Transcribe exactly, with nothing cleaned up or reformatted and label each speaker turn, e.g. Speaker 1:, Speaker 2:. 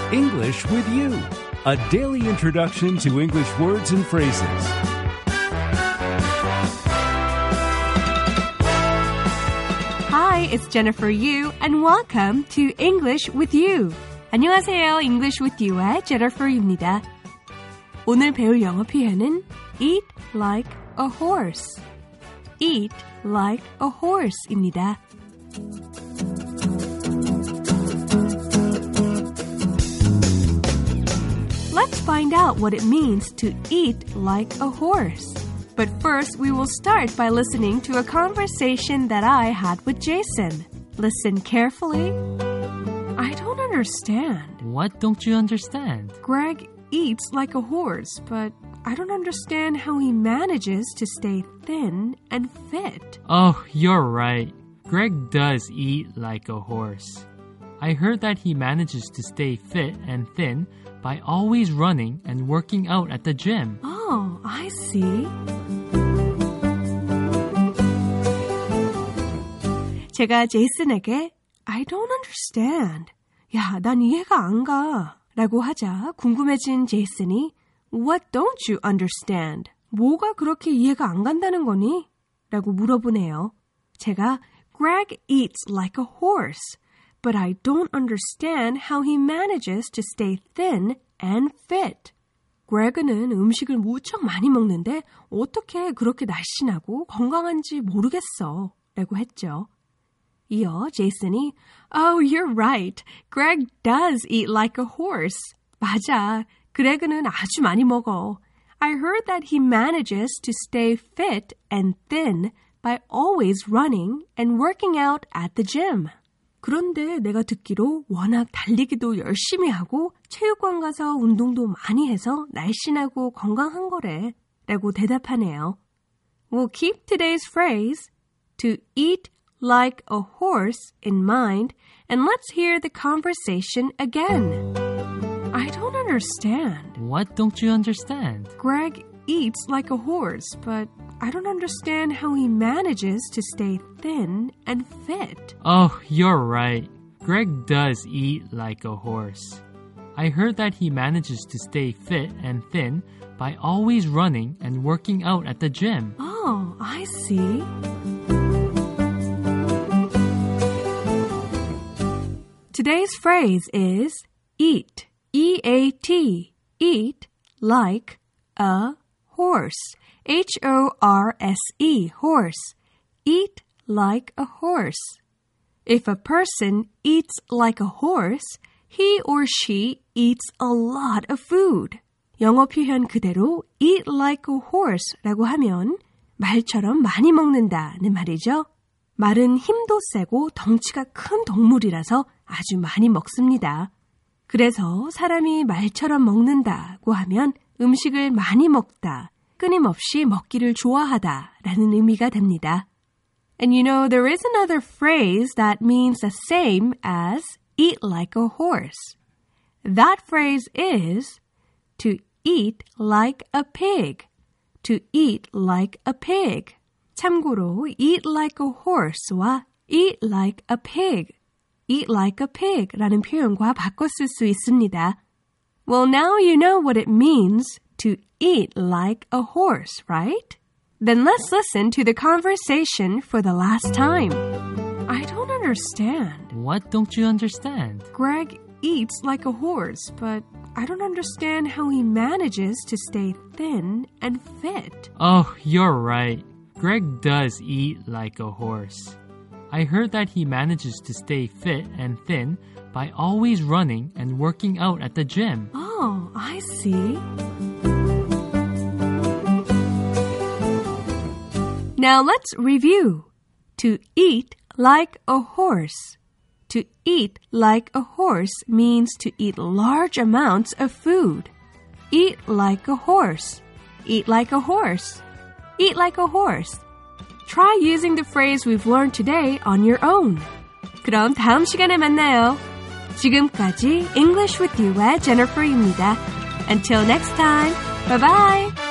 Speaker 1: English with You, a daily introduction to English words and phrases.
Speaker 2: Hi, it's Jennifer Yu, and welcome to English with You. 안녕하세요, English with You의 Jennifer입니다. 오늘 배울 영어 표현은 eat like a horse. Eat like a horse입니다. Let's find out what it means to eat like a horse. But first, we will start by listening to a conversation that I had with Jason. Listen carefully. I don't understand.
Speaker 3: What don't you understand?
Speaker 2: Greg eats like a horse, but I don't understand how he manages to stay thin and fit.
Speaker 3: Oh, you're right. Greg does eat like a horse. I heard that he manages to stay fit and thin by always running and working out at the gym.
Speaker 2: Oh, I see. 제가 제이슨에게 I don't understand. 야, 난 이해가 안 가. 라고 하자 궁금해진 제이슨이 What don't you understand? 뭐가 그렇게 이해가 안 간다는 거니? 라고 물어보네요. 제가 Greg eats like a horse, but I don't understand how he manages to stay thin and fit. Greg는 음식을 무척 많이 먹는데 어떻게 그렇게 날씬하고 건강한지 모르겠어. 라고 했죠. 이어 제이슨이 Oh, you're right. Greg does eat like a horse. 맞아. 그레그는 아주 많이 먹어. I heard that he manages to stay fit and thin by always running and working out at the gym. 그런데 내가 듣기로 워낙 달리기도 열심히 하고 체육관 가서 운동도 많이 해서 날씬하고 건강한 거래. 라고 대답하네요. We'll keep today's phrase to eat like a horse in mind, and let's hear the conversation again. I don't understand.
Speaker 3: What don't you understand?
Speaker 2: Greg eats like a horse, but I don't understand how he manages to stay thin and fit.
Speaker 3: Oh, you're right. Greg does eat like a horse. I heard that he manages to stay fit and thin by always running and working out at the gym.
Speaker 2: Oh, I see. Today's phrase is eat, E A T, eat like a horse, H O R S E, horse, eat like a horse. If a person eats like a horse, he or she eats a lot of food. 영어 표현 그대로 eat like a horse라고 하면 말처럼 많이 먹는다는 말이죠. 말은 힘도 세고 덩치가 큰 동물이라서 아주 많이 먹습니다. 그래서 사람이 말처럼 먹는다고 하면 음식을 많이 먹다, 끊임없이 먹기를 좋아하다라는 의미가 됩니다. And you know, there is another phrase that means the same as eat like a horse. That phrase is to eat like a pig. To eat like a pig. 참고로 eat like a horse와 eat like a pig, eat like a pig라는 표현과 바꿔 쓸 수 있습니다. Well, now you know what it means to eat like a horse, right? Then let's listen to the conversation for the last time. I don't understand.
Speaker 3: What don't you understand?
Speaker 2: Greg eats like a horse, but I don't understand how he manages to stay thin and fit.
Speaker 3: Oh, you're right. Greg does eat like a horse. I heard that he manages to stay fit and thin by always running and working out at the gym.
Speaker 2: Oh, I see. Now let's review. To eat like a horse. To eat like a horse means to eat large amounts of food. Eat like a horse. Eat like a horse. Eat like a horse. Try using the phrase we've learned today on your own. 그럼 다음 시간에 만나요. 지금까지 English with You의 Jennifer입니다. Until next time, bye bye!